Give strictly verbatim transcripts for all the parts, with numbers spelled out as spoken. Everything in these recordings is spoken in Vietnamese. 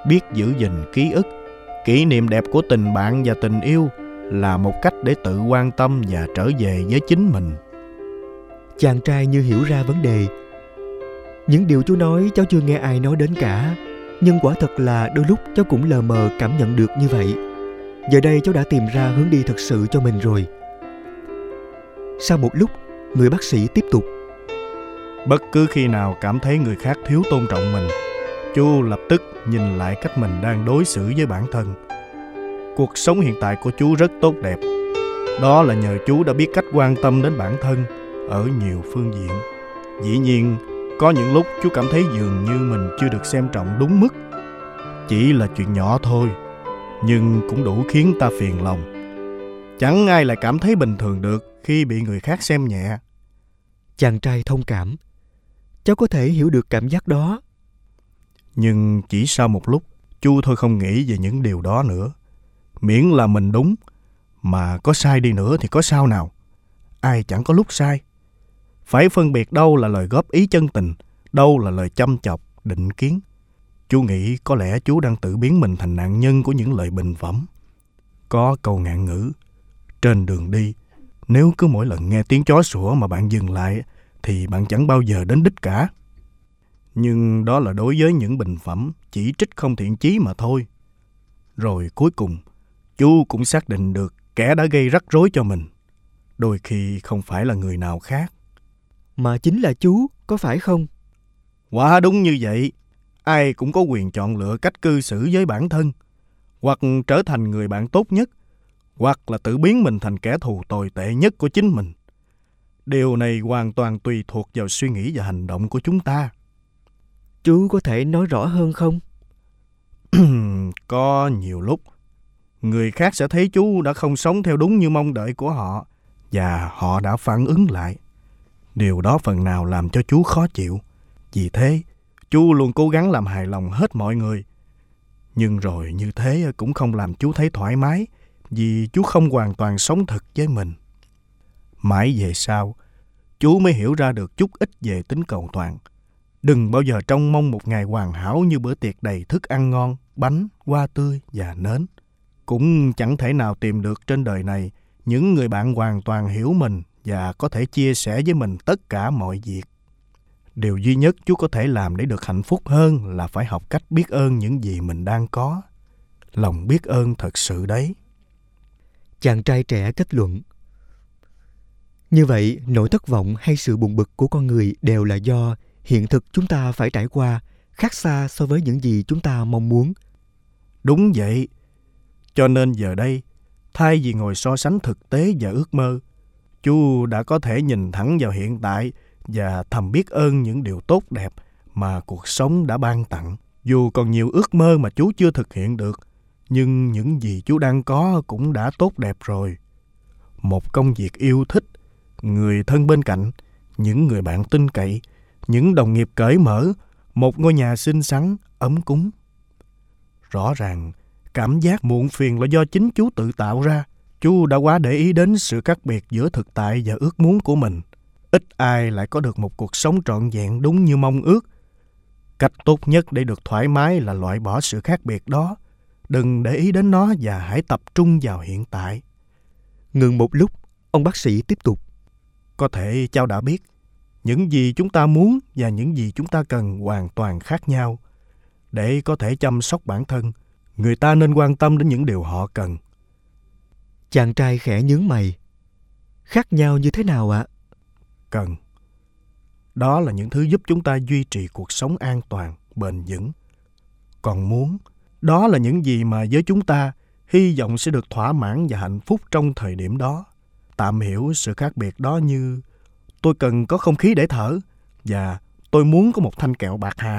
Biết giữ gìn ký ức, kỷ niệm đẹp của tình bạn và tình yêu là một cách để tự quan tâm và trở về với chính mình. Chàng trai như hiểu ra vấn đề. Những điều chú nói cháu chưa nghe ai nói đến cả, nhưng quả thật là đôi lúc cháu cũng lờ mờ cảm nhận được như vậy. Giờ đây cháu đã tìm ra hướng đi thực sự cho mình rồi. Sau một lúc, người bác sĩ tiếp tục. Bất cứ khi nào cảm thấy người khác thiếu tôn trọng mình, chú lập tức nhìn lại cách mình đang đối xử với bản thân. Cuộc sống hiện tại của chú rất tốt đẹp. Đó là nhờ chú đã biết cách quan tâm đến bản thân ở nhiều phương diện. Dĩ nhiên, có những lúc chú cảm thấy dường như mình chưa được xem trọng đúng mức. Chỉ là chuyện nhỏ thôi, nhưng cũng đủ khiến ta phiền lòng. Chẳng ai lại cảm thấy bình thường được khi bị người khác xem nhẹ. Chàng trai thông cảm. Cháu có thể hiểu được cảm giác đó. Nhưng chỉ sau một lúc, chú thôi không nghĩ về những điều đó nữa. Miễn là mình đúng, mà có sai đi nữa thì có sao nào. Ai chẳng có lúc sai. Phải phân biệt đâu là lời góp ý chân tình, đâu là lời châm chọc, định kiến. Chú nghĩ có lẽ chú đang tự biến mình thành nạn nhân của những lời bình phẩm. Có câu ngạn ngữ: trên đường đi, nếu cứ mỗi lần nghe tiếng chó sủa mà bạn dừng lại, thì bạn chẳng bao giờ đến đích cả. Nhưng đó là đối với những bình phẩm, chỉ trích không thiện chí mà thôi. Rồi cuối cùng, chú cũng xác định được kẻ đã gây rắc rối cho mình đôi khi không phải là người nào khác, mà chính là chú, có phải không? Quả đúng như vậy. Ai cũng có quyền chọn lựa cách cư xử với bản thân, hoặc trở thành người bạn tốt nhất, hoặc là tự biến mình thành kẻ thù tồi tệ nhất của chính mình. Điều này hoàn toàn tùy thuộc vào suy nghĩ và hành động của chúng ta. Chú có thể nói rõ hơn không? Có nhiều lúc, người khác sẽ thấy chú đã không sống theo đúng như mong đợi của họ, và họ đã phản ứng lại. Điều đó phần nào làm cho chú khó chịu. Vì thế, chú luôn cố gắng làm hài lòng hết mọi người. Nhưng rồi như thế cũng không làm chú thấy thoải mái, vì chú không hoàn toàn sống thực với mình. Mãi về sau, chú mới hiểu ra được chút ít về tính cầu toàn. Đừng bao giờ trông mong một ngày hoàn hảo như bữa tiệc đầy thức ăn ngon, bánh, hoa tươi và nến. Cũng chẳng thể nào tìm được trên đời này những người bạn hoàn toàn hiểu mình và có thể chia sẻ với mình tất cả mọi việc. Điều duy nhất chú có thể làm để được hạnh phúc hơn là phải học cách biết ơn những gì mình đang có. Lòng biết ơn thật sự đấy. Chàng trai trẻ kết luận. Như vậy, nỗi thất vọng hay sự buồn bực của con người đều là do hiện thực chúng ta phải trải qua khác xa so với những gì chúng ta mong muốn. Đúng vậy. Cho nên giờ đây, thay vì ngồi so sánh thực tế và ước mơ, chú đã có thể nhìn thẳng vào hiện tại và thầm biết ơn những điều tốt đẹp mà cuộc sống đã ban tặng. Dù còn nhiều ước mơ mà chú chưa thực hiện được, nhưng những gì chú đang có cũng đã tốt đẹp rồi. Một công việc yêu thích, người thân bên cạnh, những người bạn tin cậy, những đồng nghiệp cởi mở, một ngôi nhà xinh xắn, ấm cúng. Rõ ràng, cảm giác muộn phiền là do chính chú tự tạo ra. Chú đã quá để ý đến sự khác biệt giữa thực tại và ước muốn của mình. Ít ai lại có được một cuộc sống trọn vẹn đúng như mong ước. Cách tốt nhất để được thoải mái là loại bỏ sự khác biệt đó. Đừng để ý đến nó và hãy tập trung vào hiện tại. Ngừng một lúc, ông bác sĩ tiếp tục. Có thể cháu đã biết, những gì chúng ta muốn và những gì chúng ta cần hoàn toàn khác nhau. Để có thể chăm sóc bản thân, người ta nên quan tâm đến những điều họ cần. Chàng trai khẽ nhướng mày. Khác nhau như thế nào ạ? Cần. Đó là những thứ giúp chúng ta duy trì cuộc sống an toàn, bền vững. Còn muốn, đó là những gì mà với chúng ta hy vọng sẽ được thỏa mãn và hạnh phúc trong thời điểm đó. Tạm hiểu sự khác biệt đó như tôi cần có không khí để thở và tôi muốn có một thanh kẹo bạc hà.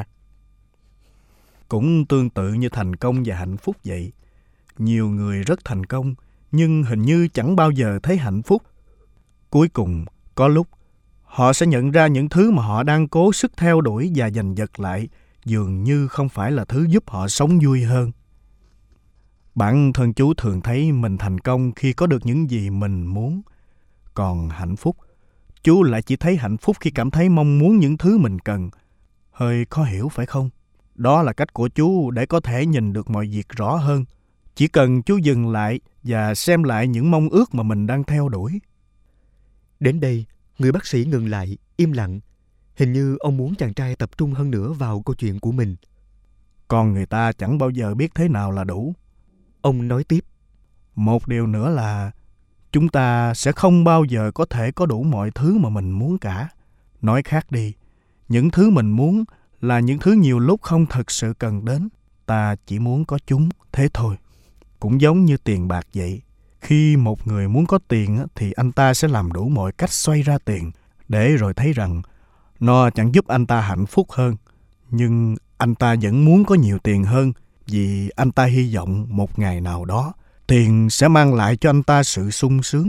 Cũng tương tự như thành công và hạnh phúc vậy. Nhiều người rất thành công nhưng hình như chẳng bao giờ thấy hạnh phúc. Cuối cùng, có lúc họ sẽ nhận ra những thứ mà họ đang cố sức theo đuổi và giành giật lại dường như không phải là thứ giúp họ sống vui hơn. Bản thân chú thường thấy mình thành công khi có được những gì mình muốn. Còn hạnh phúc, chú lại chỉ thấy hạnh phúc khi cảm thấy mong muốn những thứ mình cần. Hơi khó hiểu phải không? Đó là cách của chú để có thể nhìn được mọi việc rõ hơn. Chỉ cần chú dừng lại và xem lại những mong ước mà mình đang theo đuổi. Đến đây, người bác sĩ ngừng lại, im lặng. Hình như ông muốn chàng trai tập trung hơn nữa vào câu chuyện của mình. Con người ta chẳng bao giờ biết thế nào là đủ. Ông nói tiếp. Một điều nữa là chúng ta sẽ không bao giờ có thể có đủ mọi thứ mà mình muốn cả. Nói khác đi, những thứ mình muốn là những thứ nhiều lúc không thực sự cần đến. Ta chỉ muốn có chúng, thế thôi. Cũng giống như tiền bạc vậy. Khi một người muốn có tiền thì anh ta sẽ làm đủ mọi cách xoay ra tiền, để rồi thấy rằng nó chẳng giúp anh ta hạnh phúc hơn. Nhưng anh ta vẫn muốn có nhiều tiền hơn, vì anh ta hy vọng một ngày nào đó tiền sẽ mang lại cho anh ta sự sung sướng.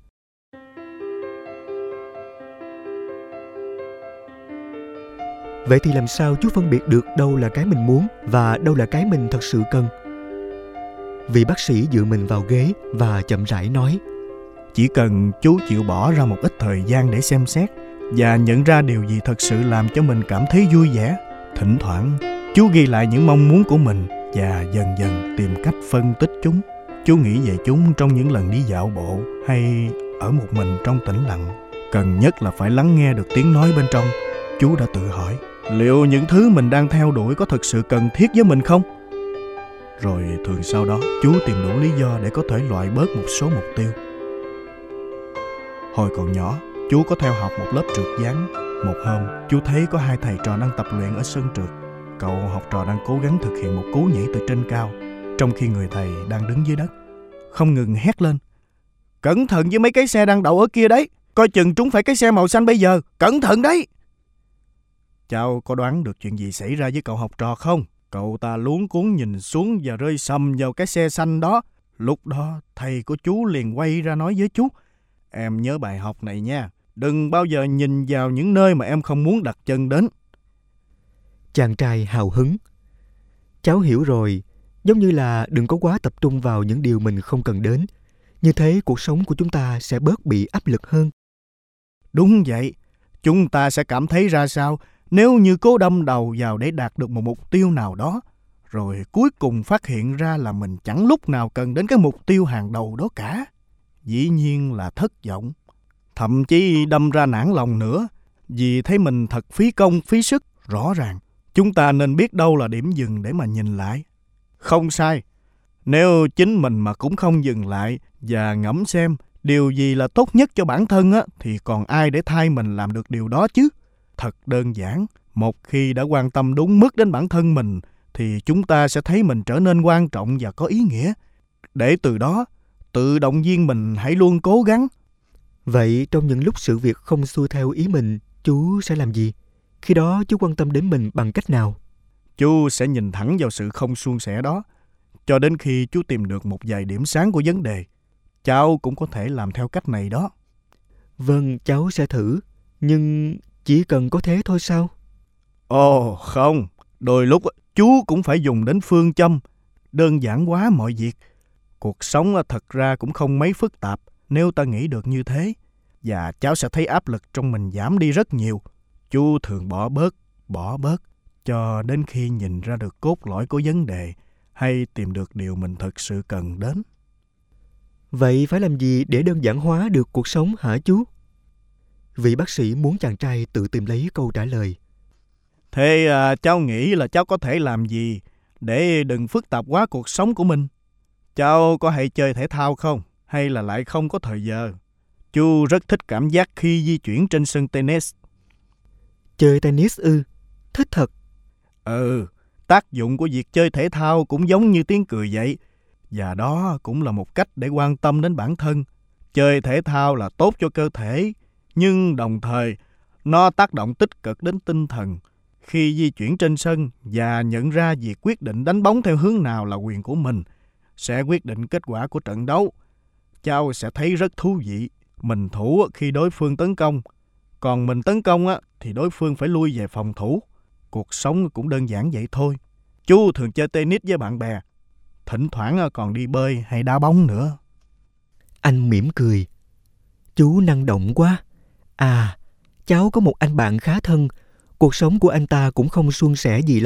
Vậy thì làm sao chú phân biệt được đâu là cái mình muốn và đâu là cái mình thật sự cần? Vị bác sĩ dựa mình vào ghế và chậm rãi nói. Chỉ cần chú chịu bỏ ra một ít thời gian để xem xét và nhận ra điều gì thật sự làm cho mình cảm thấy vui vẻ. Thỉnh thoảng, chú ghi lại những mong muốn của mình và dần dần tìm cách phân tích chúng. Chú nghĩ về chúng trong những lần đi dạo bộ hay ở một mình trong tĩnh lặng. Cần nhất là phải lắng nghe được tiếng nói bên trong. Chú đã tự hỏi, liệu những thứ mình đang theo đuổi có thực sự cần thiết với mình không? Rồi thường sau đó, chú tìm đủ lý do để có thể loại bớt một số mục tiêu. Hồi còn nhỏ, chú có theo học một lớp trượt ván. Một hôm, chú thấy có hai thầy trò đang tập luyện ở sân trượt. Cậu học trò đang cố gắng thực hiện một cú nhảy từ trên cao, trong khi người thầy đang đứng dưới đất, không ngừng hét lên. Cẩn thận với mấy cái xe đang đậu ở kia đấy. Coi chừng trúng phải cái xe màu xanh bây giờ. Cẩn thận đấy. Cháu có đoán được chuyện gì xảy ra với cậu học trò không? Cậu ta luống cuống nhìn xuống và rơi sầm vào cái xe xanh đó. Lúc đó thầy của chú liền quay ra nói với chú, em nhớ bài học này nha. Đừng bao giờ nhìn vào những nơi mà em không muốn đặt chân đến. Chàng trai hào hứng. Cháu hiểu rồi. Giống như là đừng có quá tập trung vào những điều mình không cần đến. Như thế cuộc sống của chúng ta sẽ bớt bị áp lực hơn. Đúng vậy. Chúng ta sẽ cảm thấy ra sao nếu như cố đâm đầu vào để đạt được một mục tiêu nào đó, rồi cuối cùng phát hiện ra là mình chẳng lúc nào cần đến cái mục tiêu hàng đầu đó cả. Dĩ nhiên là thất vọng. Thậm chí đâm ra nản lòng nữa, vì thấy mình thật phí công phí sức. Rõ ràng, chúng ta nên biết đâu là điểm dừng để mà nhìn lại. Không sai. Nếu chính mình mà cũng không dừng lại và ngẫm xem điều gì là tốt nhất cho bản thân á, thì còn ai để thay mình làm được điều đó chứ? Thật đơn giản, một khi đã quan tâm đúng mức đến bản thân mình, thì chúng ta sẽ thấy mình trở nên quan trọng và có ý nghĩa. Để từ đó, tự động viên mình hãy luôn cố gắng. Vậy trong những lúc sự việc không xuôi theo ý mình, chú sẽ làm gì? Khi đó chú quan tâm đến mình bằng cách nào? Chú sẽ nhìn thẳng vào sự không suôn sẻ đó, cho đến khi chú tìm được một vài điểm sáng của vấn đề. Cháu cũng có thể làm theo cách này đó. Vâng, cháu sẽ thử. Nhưng chỉ cần có thế thôi sao? Ồ không, đôi lúc chú cũng phải dùng đến phương châm. Đơn giản quá mọi việc. Cuộc sống thật ra cũng không mấy phức tạp nếu ta nghĩ được như thế. Và cháu sẽ thấy áp lực trong mình giảm đi rất nhiều. Chú thường bỏ bớt, bỏ bớt, cho đến khi nhìn ra được cốt lõi của vấn đề, hay tìm được điều mình thực sự cần đến. Vậy phải làm gì để đơn giản hóa được cuộc sống hả chú? Vị bác sĩ muốn chàng trai tự tìm lấy câu trả lời. Thế à, cháu nghĩ là cháu có thể làm gì để đừng phức tạp quá cuộc sống của mình? Cháu có hay chơi thể thao không? Hay là lại không có thời giờ? Chú rất thích cảm giác khi di chuyển trên sân tennis. Chơi tennis ư? Thích thật. Ừ, tác dụng của việc chơi thể thao cũng giống như tiếng cười vậy. Và đó cũng là một cách để quan tâm đến bản thân. Chơi thể thao là tốt cho cơ thể, nhưng đồng thời nó tác động tích cực đến tinh thần. Khi di chuyển trên sân và nhận ra việc quyết định đánh bóng theo hướng nào là quyền của mình, sẽ quyết định kết quả của trận đấu. Cháu sẽ thấy rất thú vị. Mình thủ khi đối phương tấn công, còn mình tấn công thì đối phương phải lui về phòng thủ. Cuộc sống cũng đơn giản vậy thôi. Chú thường chơi tennis với bạn bè, thỉnh thoảng còn đi bơi hay đá bóng nữa. Anh mỉm cười. Chú năng động quá. À, cháu có một anh bạn khá thân. Cuộc sống của anh ta cũng không suôn sẻ gì lắm,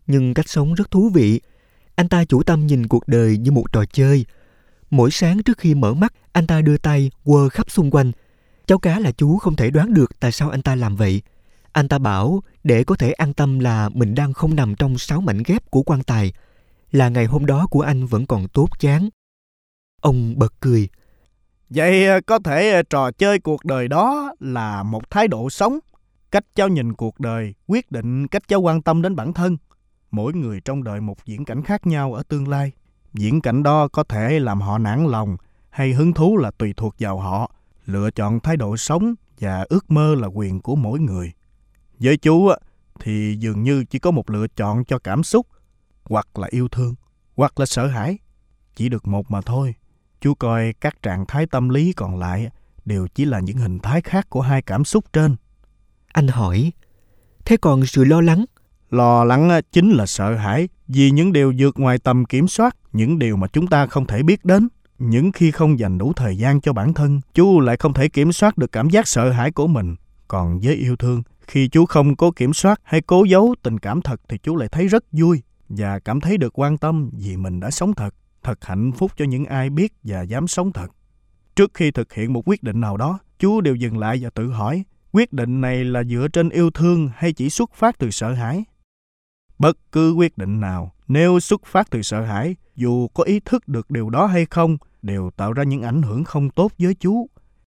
nhưng cách sống rất thú vị. Anh ta chủ tâm nhìn cuộc đời như một trò chơi. Mỗi sáng trước khi mở mắt, anh ta đưa tay quơ khắp xung quanh. Cháu cá là chú không thể đoán được tại sao anh ta làm vậy. Anh ta bảo để có thể an tâm là mình đang không nằm trong sáu mảnh ghép của quan tài, là ngày hôm đó của anh vẫn còn tốt chán. Ông bật cười. Vậy có thể trò chơi cuộc đời đó là một thái độ sống. Cách cháu nhìn cuộc đời quyết định cách cháu quan tâm đến bản thân. Mỗi người trong đời một diễn cảnh khác nhau ở tương lai. Diễn cảnh đó có thể làm họ nản lòng hay hứng thú là tùy thuộc vào họ. Lựa chọn thái độ sống và ước mơ là quyền của mỗi người. Với chú thì dường như chỉ có một lựa chọn cho cảm xúc, hoặc là yêu thương, hoặc là sợ hãi. Chỉ được một mà thôi. Chú coi các trạng thái tâm lý còn lại đều chỉ là những hình thái khác của hai cảm xúc trên. Anh hỏi, thế còn sự lo lắng? Lo lắng chính là sợ hãi vì những điều vượt ngoài tầm kiểm soát, những điều mà chúng ta không thể biết đến. Những khi không dành đủ thời gian cho bản thân, chú lại không thể kiểm soát được cảm giác sợ hãi của mình. Còn với yêu thương, khi chú không cố kiểm soát hay cố giấu tình cảm thật thì chú lại thấy rất vui và cảm thấy được quan tâm vì mình đã sống thật. Thật hạnh phúc cho những ai biết và dám sống thật. Trước khi thực hiện một quyết định nào đó, chú đều dừng lại và tự hỏi, quyết định này là dựa trên yêu thương hay chỉ xuất phát từ sợ hãi? Bất cứ quyết định nào, nếu xuất phát từ sợ hãi, dù có ý thức được điều đó hay không, đều tạo ra những ảnh hưởng không tốt với chú.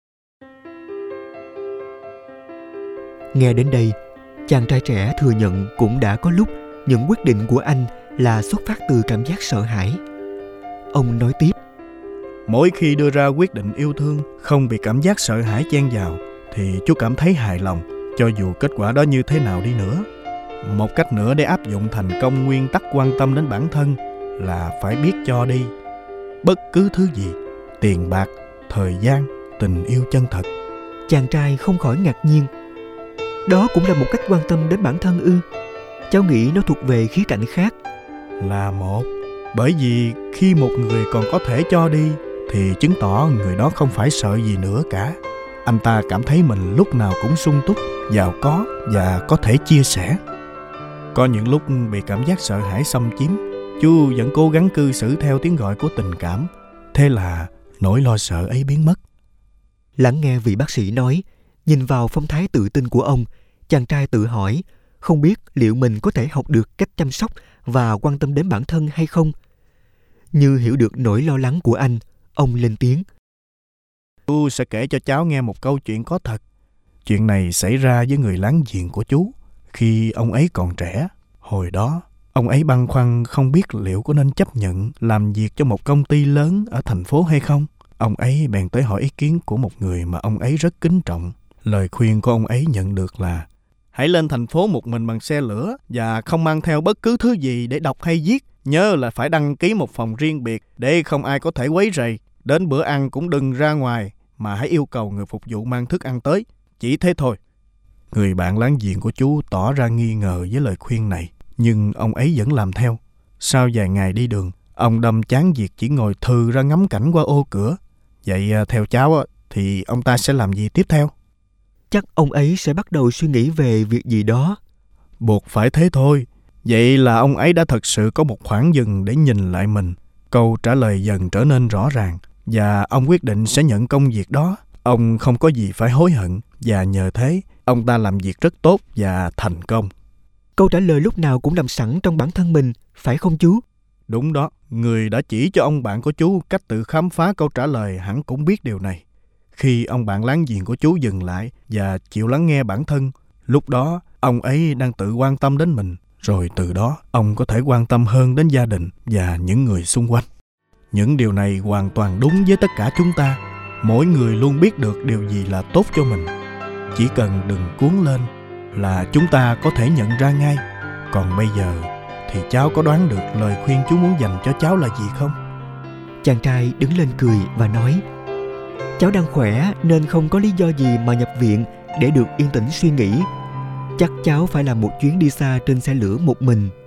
Nghe đến đây, chàng trai trẻ thừa nhận cũng đã có lúc những quyết định của anh là xuất phát từ cảm giác sợ hãi. Ông nói tiếp, mỗi khi đưa ra quyết định yêu thương, không bị cảm giác sợ hãi chen vào, thì chú cảm thấy hài lòng, cho dù kết quả đó như thế nào đi nữa. Một cách nữa để áp dụng thành công nguyên tắc quan tâm đến bản thân là phải biết cho đi. Bất cứ thứ gì, tiền bạc, thời gian, tình yêu chân thật. Chàng trai không khỏi ngạc nhiên. Đó cũng là một cách quan tâm đến bản thân ư? Cháu nghĩ nó thuộc về khía cạnh khác. Là một. Bởi vì khi một người còn có thể cho đi thì chứng tỏ người đó không phải sợ gì nữa cả. Anh ta cảm thấy mình lúc nào cũng sung túc, giàu có và có thể chia sẻ. Có những lúc bị cảm giác sợ hãi xâm chiếm, chú vẫn cố gắng cư xử theo tiếng gọi của tình cảm. Thế là nỗi lo sợ ấy biến mất. Lắng nghe vị bác sĩ nói, nhìn vào phong thái tự tin của ông, chàng trai tự hỏi không biết liệu mình có thể học được cách chăm sóc và quan tâm đến bản thân hay không. Như hiểu được nỗi lo lắng của anh, ông lên tiếng. Chú sẽ kể cho cháu nghe một câu chuyện có thật. Chuyện này xảy ra với người láng giềng của chú khi ông ấy còn trẻ. Hồi đó, ông ấy băn khoăn không biết liệu có nên chấp nhận làm việc cho một công ty lớn ở thành phố hay không. Ông ấy bèn tới hỏi ý kiến của một người mà ông ấy rất kính trọng. Lời khuyên của ông ấy nhận được là hãy lên thành phố một mình bằng xe lửa và không mang theo bất cứ thứ gì để đọc hay viết. Nhớ là phải đăng ký một phòng riêng biệt để không ai có thể quấy rầy. Đến bữa ăn cũng đừng ra ngoài mà hãy yêu cầu người phục vụ mang thức ăn tới. Chỉ thế thôi. Người bạn láng giềng của chú tỏ ra nghi ngờ với lời khuyên này, nhưng ông ấy vẫn làm theo. Sau vài ngày đi đường, ông đâm chán việc chỉ ngồi thừ ra ngắm cảnh qua ô cửa. Vậy theo cháu thì ông ta sẽ làm gì tiếp theo? Chắc ông ấy sẽ bắt đầu suy nghĩ về việc gì đó. Buộc phải thế thôi. Vậy là ông ấy đã thật sự có một khoảng dừng để nhìn lại mình. Câu trả lời dần trở nên rõ ràng và ông quyết định sẽ nhận công việc đó. Ông không có gì phải hối hận và nhờ thế, ông ta làm việc rất tốt và thành công. Câu trả lời lúc nào cũng nằm sẵn trong bản thân mình, phải không chú? Đúng đó, người đã chỉ cho ông bạn của chú cách tự khám phá câu trả lời hẳn cũng biết điều này. Khi ông bạn láng giềng của chú dừng lại và chịu lắng nghe bản thân, lúc đó ông ấy đang tự quan tâm đến mình. Rồi từ đó, ông có thể quan tâm hơn đến gia đình và những người xung quanh. Những điều này hoàn toàn đúng với tất cả chúng ta. Mỗi người luôn biết được điều gì là tốt cho mình. Chỉ cần đừng cuốn lên là chúng ta có thể nhận ra ngay. Còn bây giờ thì cháu có đoán được lời khuyên chú muốn dành cho cháu là gì không? Chàng trai đứng lên cười và nói, cháu đang khỏe nên không có lý do gì mà nhập viện để được yên tĩnh suy nghĩ. Chắc cháu phải làm một chuyến đi xa trên xe lửa một mình.